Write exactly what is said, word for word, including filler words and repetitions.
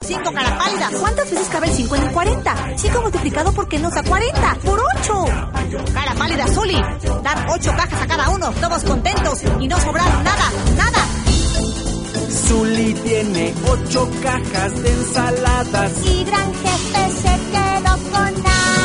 cinco, cara pálida. ¿Cuántas veces cabe el cinco en el cuarenta? cinco multiplicado por qué nos da cuarenta. ¡Por ocho! Cara pálida, Zuli. Dar ocho cajas a cada uno, todos contentos y no sobrar nada, nada. Zuli tiene ocho cajas de ensaladas y Gran Jefe se quedó con nada.